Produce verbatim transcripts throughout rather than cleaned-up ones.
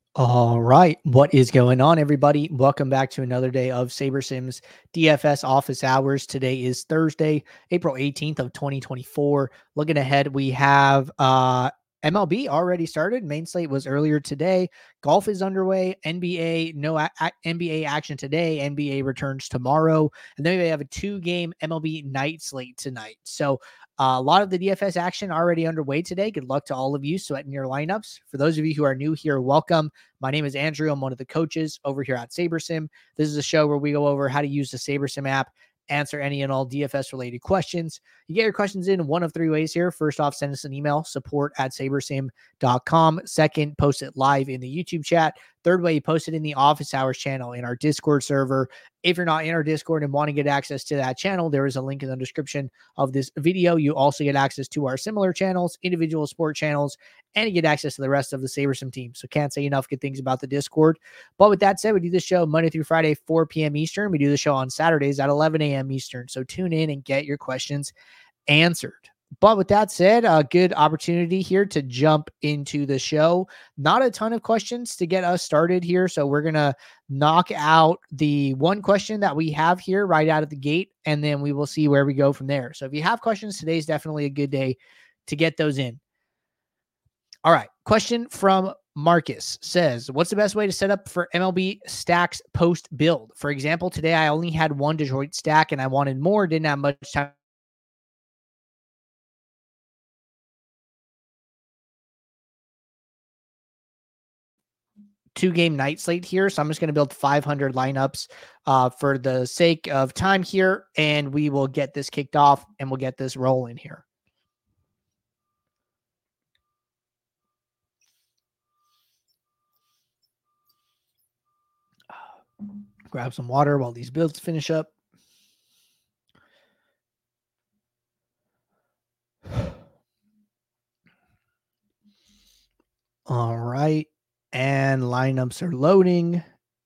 All right. What is going on, everybody? Welcome back to another day of SaberSims D F S office hours. Today is Thursday, April eighteenth of twenty twenty-four. Looking ahead, we have uh, M L B already started. Main slate was earlier today. Golf is underway. N B A, no a- a- N B A action today. N B A returns tomorrow. And then we have a two-game M L B night slate tonight. So uh, a lot of the D F S action already underway today. Good luck to all of you sweating your lineups. For those of you who are new here, welcome. My name is Andrew. I'm one of the coaches over here at SaberSim. This is a show where we go over how to use the SaberSim app, answer any and all D F S related questions. You get your questions in one of three ways here. First off, send us an email, support at sabersim dot com. Second, post it live in the YouTube chat. Third way, you post it in the office hours channel in our Discord server. If you're not in our Discord and want to get access to that channel, there is a link in the description of this video. You also get access to our similar channels, individual sport channels, and you get access to the rest of the SaberSim team. So can't say enough good things about the Discord. But with that said, we do this show Monday through Friday, four p.m. Eastern. We do the show on Saturdays at eleven a.m. Eastern. So tune in and get your questions answered. But with that said, a good opportunity here to jump into the show. Not a ton of questions to get us started here. So we're going to knock out the one question that we have here right out of the gate, and then we will see where we go from there. So if you have questions, today is definitely a good day to get those in. All right. Question from Marcus says, what's the best way to set up for M L B stacks post build? For example, today I only had one Detroit stack and I wanted more, didn't have much time. Two game night slate here. So I'm just going to build five hundred lineups uh, for the sake of time here. And we will get this kicked off and we'll get this rolling here. Grab some water while these builds finish up. All right. And lineups are loading.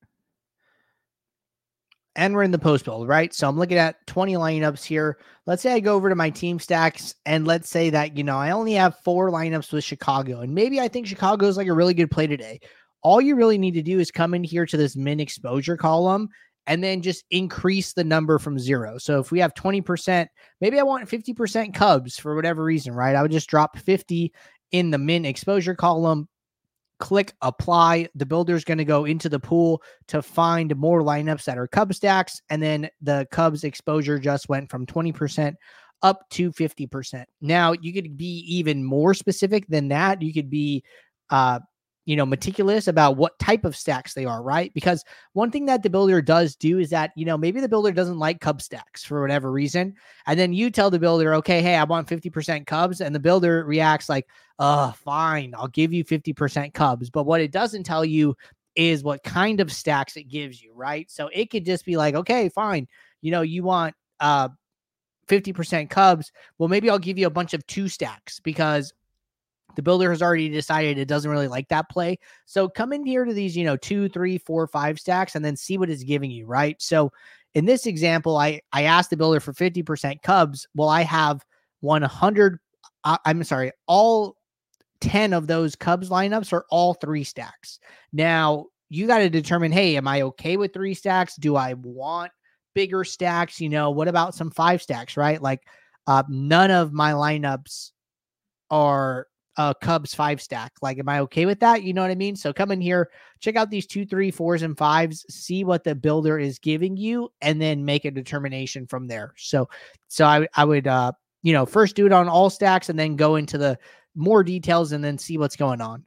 And we're in the post build, right? So I'm looking at twenty lineups here. Let's say I go over to my team stacks and let's say that, you know, I only have four lineups with Chicago. And maybe I think Chicago is like a really good play today. All you really need to do is come in here to this min exposure column and then just increase the number from zero. So if we have twenty percent, maybe I want fifty percent Cubs for whatever reason, right? I would just drop fifty in the min exposure column, click apply. The builder is going to go into the pool to find more lineups that are Cub stacks. And then the Cubs exposure just went from twenty percent up to fifty percent. Now you could be even more specific than that. You could be, uh, you know, meticulous about what type of stacks they are, right? Because one thing that the builder does do is that, you know, maybe the builder doesn't like Cub stacks for whatever reason. And then you tell the builder, okay, hey, I want fifty percent Cubs. And the builder reacts like, uh, fine, I'll give you fifty percent Cubs. But what it doesn't tell you is what kind of stacks it gives you, right? So it could just be like, okay, fine. You know, you want uh fifty percent Cubs. Well, maybe I'll give you a bunch of two stacks because the builder has already decided it doesn't really like that play. So come in here to these, you know, two, three, four, five stacks and then see what it's giving you, right? So in this example, I, I asked the builder for fifty percent Cubs. Well, I have one hundred, uh, I'm sorry, all ten of those Cubs lineups are all three stacks. Now, you got to determine, hey, am I okay with three stacks? Do I want bigger stacks? You know, what about some five stacks, right? Like uh, none of my lineups are a Cubs five stack. Like, am I okay with that? You know what I mean? So come in here, check out these two, three, fours, and fives, see what the builder is giving you, and then make a determination from there. So, so I, I would, uh, you know, first do it on all stacks and then go into the more details and then see what's going on.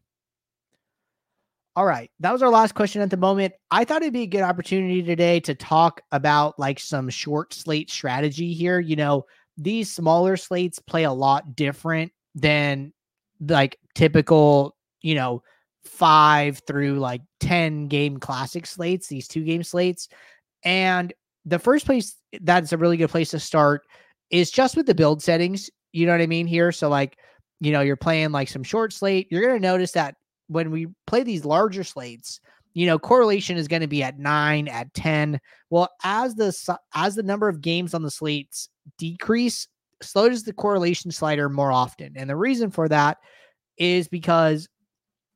All right. That was our last question at the moment. I thought it'd be a good opportunity today to talk about like some short slate strategy here. You know, these smaller slates play a lot different than like typical, you know, five through like ten game classic slates, these two game slates. And the first place that's a really good place to start is just with the build settings. You know what I mean here? So like, you know, you're playing like some short slate. You're going to notice that when we play these larger slates, you know, correlation is going to be at nine, at ten. Well, as the, as the number of games on the slates decrease, so does the correlation slider more often. And the reason for that is because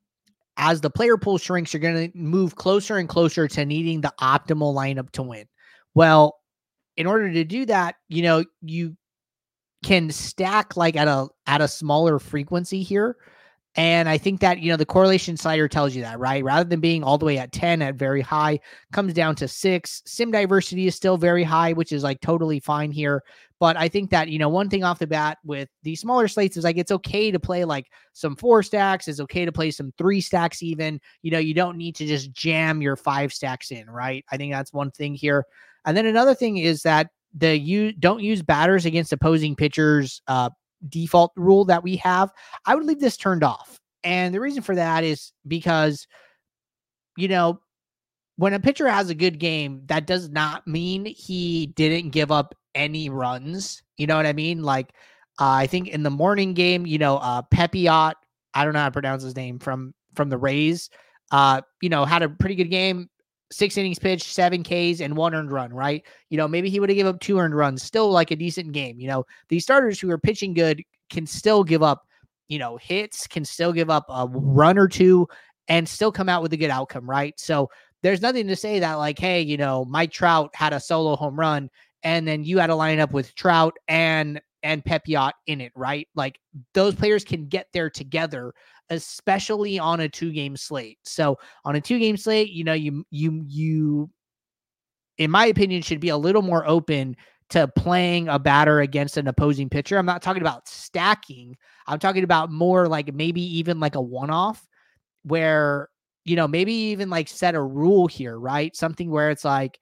as the player pool shrinks, you're going to move closer and closer to needing the optimal lineup to win. Well, in order to do that, you know, you can stack like at a at a smaller frequency here. And I think that, you know, the correlation slider tells you that, right? Rather than being all the way at ten at very high, comes down to six. Sim diversity is still very high, which is like totally fine here. But I think that, you know, one thing off the bat with these smaller slates is like, it's okay to play like some four stacks. It's okay to play some three stacks even. You know, you don't need to just jam your five stacks in, right? I think that's one thing here. And then another thing is that the you don't use batters against opposing pitchers uh, default rule that we have. I would leave this turned off. And the reason for that is because, you know, when a pitcher has a good game, that does not mean he didn't give up any runs. You know what I mean? Like, uh, I think in the morning game, you know, uh, Pepiot, I don't know how to pronounce his name, from, from the Rays, uh, you know, had a pretty good game. Six innings pitched, seven Ks, and one earned run, right? You know, maybe he would have given up two earned runs, still like a decent game. You know, these starters who are pitching good can still give up, you know, hits, can still give up a run or two and still come out with a good outcome, right? So there's nothing to say that like, hey, you know, Mike Trout had a solo home run and then you had a lineup with Trout and and Pepiot in it, right? Like those players can get there together, especially on a two-game slate. So on a two-game slate, you know, you you you, in my opinion, should be a little more open to playing a batter against an opposing pitcher. I'm not talking about stacking. I'm talking about more like maybe even like a one-off where, you know, maybe even like set a rule here, right? Something where it's like,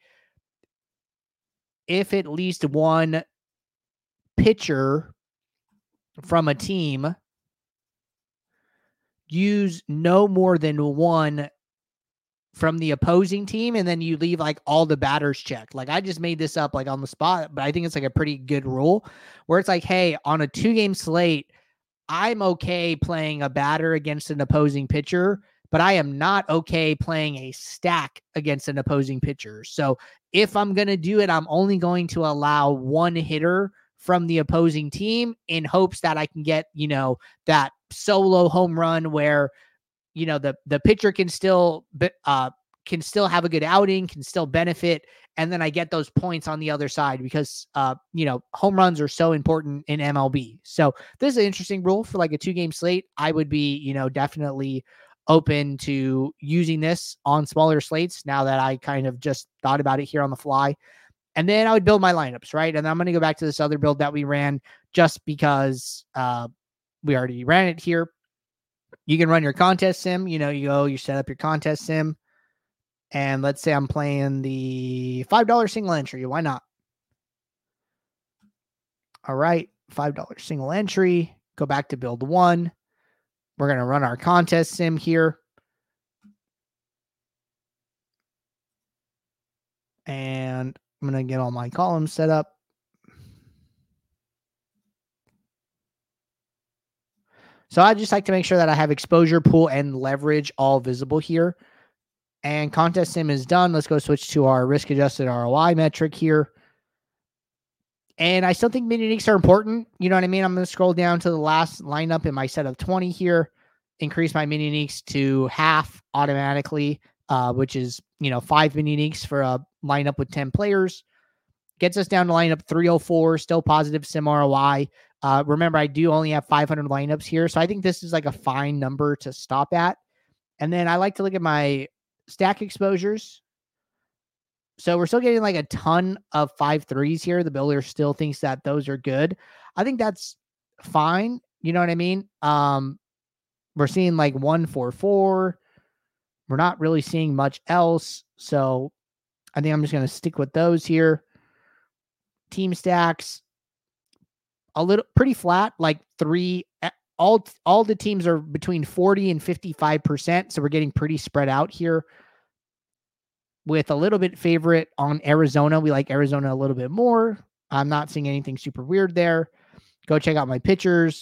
if at least one pitcher from a team use no more than one from the opposing team, and then you leave like all the batters checked. Like I just made this up like on the spot, but I think it's like a pretty good rule where it's like, hey, on a two game slate, I'm okay playing a batter against an opposing pitcher, but I am not okay playing a stack against an opposing pitcher. So if I'm going to do it, I'm only going to allow one hitter from the opposing team in hopes that I can get, you know, that solo home run where, you know, the, the pitcher can still, uh, can still have a good outing, can still benefit. And then I get those points on the other side because, uh, you know, home runs are so important in M L B. So this is an interesting rule for like a two game slate. I would be, you know, definitely open to using this on smaller slates now that I kind of just thought about it here on the fly. And then I would build my lineups, right? And I'm going to go back to this other build that we ran just because uh, we already ran it here. You can run your contest sim. You know, you go, you set up your contest sim. And let's say I'm playing the five dollars single entry. Why not? All right, five dollars single entry. Go back to build one. We're going to run our contest sim here. And I'm going to get all my columns set up. So I just like to make sure that I have exposure, pool, and leverage all visible here. And contest sim is done. Let's go switch to our risk adjusted R O I metric here. And I still think mini leagues are important. You know what I mean? I'm going to scroll down to the last lineup in my set of twenty here, increase my mini leagues to half automatically, uh, which is, you know, five mini leagues for a lineup with ten players. Gets us down to lineup three oh four, still positive sim R O I. Uh, remember, I do only have five hundred lineups here, so I think this is like a fine number to stop at. And then I like to look at my stack exposures. So we're still getting like a ton of five threes here. The builder still thinks that those are good. I think that's fine. You know what I mean? Um, we're seeing like one four four. We're not really seeing much else. So I think I'm just going to stick with those here. Team stacks, a little pretty flat, like three. All, all the teams are between forty and fifty-five percent. So we're getting pretty spread out here. With a little bit favorite on Arizona. We like Arizona a little bit more. I'm not seeing anything super weird there. Go check out my pitchers.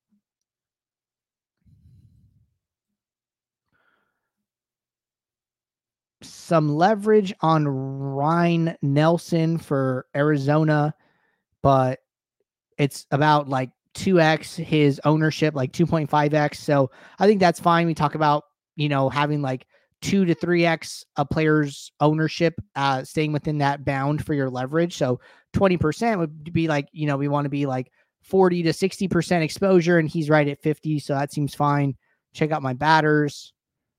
Some leverage on Ryan Nelson for Arizona, but it's about like two X his ownership, like two point five X. So I think that's fine. We talk about, you know, having like two to three X a player's ownership, uh, staying within that bound for your leverage. So twenty percent would be like, you know, we want to be like forty to sixty percent exposure, and he's right at fifty. So that seems fine. Check out my batters.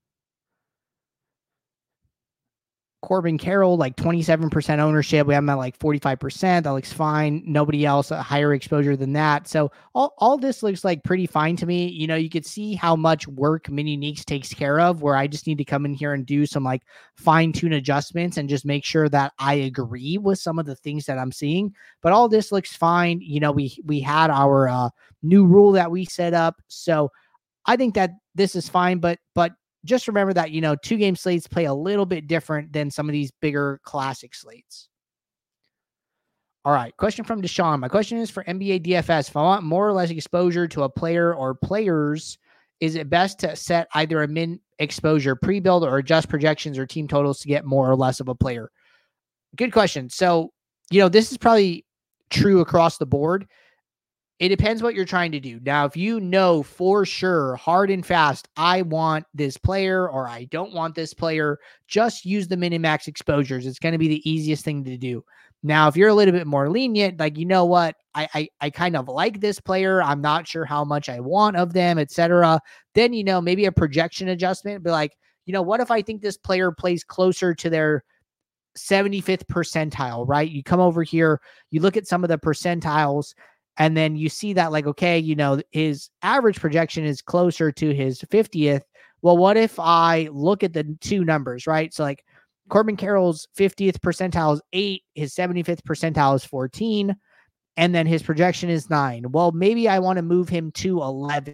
Corbin Carroll, like twenty-seven percent ownership. We have him at like forty-five percent. That looks fine. Nobody else a higher exposure than that. So all, all this looks like pretty fine to me. You know, you could see how much work Mini Uniques takes care of, where I just need to come in here and do some like fine tune adjustments and just make sure that I agree with some of the things that I'm seeing. But all this looks fine. You know, we, we had our uh, new rule that we set up. So I think that this is fine, but, but, just remember that, you know, two game slates play a little bit different than some of these bigger classic slates. All right. Question from Deshaun. My question is for N B A D F S. If I want more or less exposure to a player or players, is it best to set either a min exposure pre-build or adjust projections or team totals to get more or less of a player? Good question. So, you know, this is probably true across the board. It depends what you're trying to do. Now, if you know for sure, hard and fast, I want this player or I don't want this player, just use the min and max exposures. It's going to be the easiest thing to do. Now, if you're a little bit more lenient, like, you know what, I I, I kind of like this player. I'm not sure how much I want of them, et cetera. Then, you know, maybe a projection adjustment, be like, you know, what if I think this player plays closer to their seventy-fifth percentile, right? You come over here, you look at some of the percentiles, and then you see that like, okay, you know, his average projection is closer to his fiftieth. Well, what if I look at the two numbers, right? So like Corbin Carroll's fiftieth percentile is eight, his seventy-fifth percentile is fourteen, and then his projection is nine. Well, maybe I want to move him to eleven.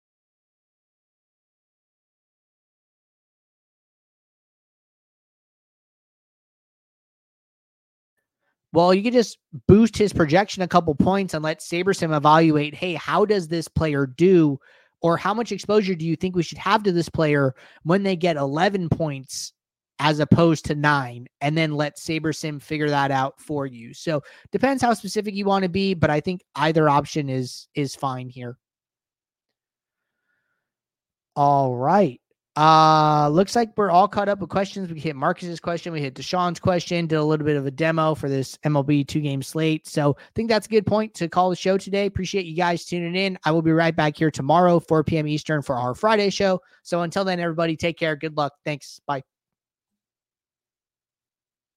Well, you could just boost his projection a couple points and let SaberSim evaluate, hey, how does this player do? Or how much exposure do you think we should have to this player when they get eleven points as opposed to nine? And then let SaberSim figure that out for you. So depends how specific you want to be, but I think either option is is fine here. All right. Uh, looks like we're all caught up with questions. We hit Marcus's question. We hit Deshaun's question, did a little bit of a demo for this M L B two game slate. So I think that's a good point to call the show today. Appreciate you guys tuning in. I will be right back here tomorrow, four p.m. Eastern for our Friday show. So until then, everybody take care. Good luck. Thanks. Bye.